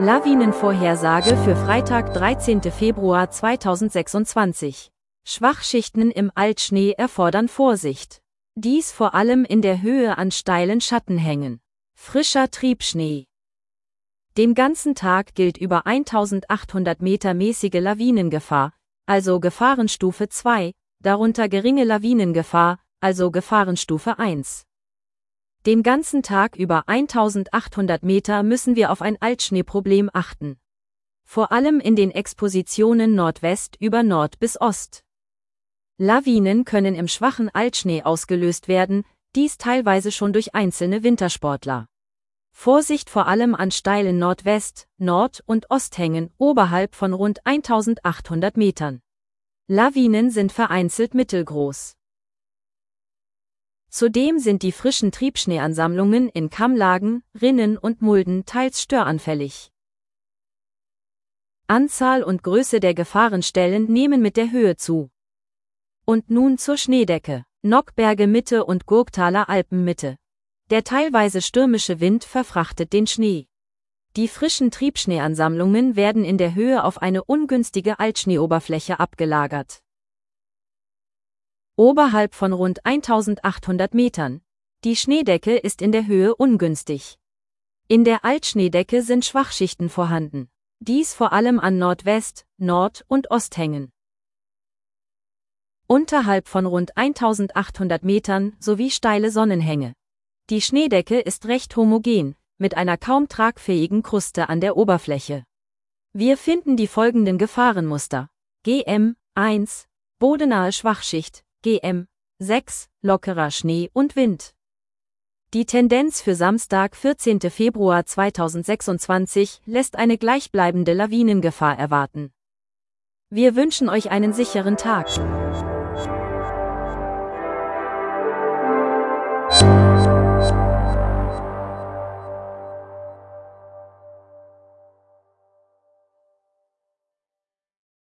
Lawinenvorhersage für Freitag, 13. Februar 2026. Schwachschichten im Altschnee erfordern Vorsicht. Dies vor allem in der Höhe an steilen Schattenhängen. Frischer Triebschnee. Den ganzen Tag gilt über 1800 Meter mäßige Lawinengefahr, also Gefahrenstufe 2, darunter geringe Lawinengefahr, also Gefahrenstufe 1. Den ganzen Tag über 1800 Meter müssen wir auf ein Altschneeproblem achten. Vor allem in den Expositionen Nordwest über Nord bis Ost. Lawinen können im schwachen Altschnee ausgelöst werden, dies teilweise schon durch einzelne Wintersportler. Vorsicht vor allem an steilen Nordwest-, Nord- und Osthängen oberhalb von rund 1800 Metern. Lawinen sind vereinzelt mittelgroß. Zudem sind die frischen Triebschneeansammlungen in Kammlagen, Rinnen und Mulden teils störanfällig. Anzahl und Größe der Gefahrenstellen nehmen mit der Höhe zu. Und nun zur Schneedecke. Nockberge Mitte und Gurktaler Alpen Mitte. Der teilweise stürmische Wind verfrachtet den Schnee. Die frischen Triebschneeansammlungen werden in der Höhe auf eine ungünstige Altschneeoberfläche abgelagert. Oberhalb von rund 1800 Metern. Die Schneedecke ist in der Höhe ungünstig. In der Altschneedecke sind Schwachschichten vorhanden. Dies vor allem an Nordwest-, Nord- und Osthängen. Unterhalb von rund 1800 Metern sowie steile Sonnenhänge. Die Schneedecke ist recht homogen, mit einer kaum tragfähigen Kruste an der Oberfläche. Wir finden die folgenden Gefahrenmuster. GM 1, bodenahe Schwachschicht, GM 6, lockerer Schnee und Wind. Die Tendenz für Samstag, 14. Februar 2026, lässt eine gleichbleibende Lawinengefahr erwarten. Wir wünschen euch einen sicheren Tag.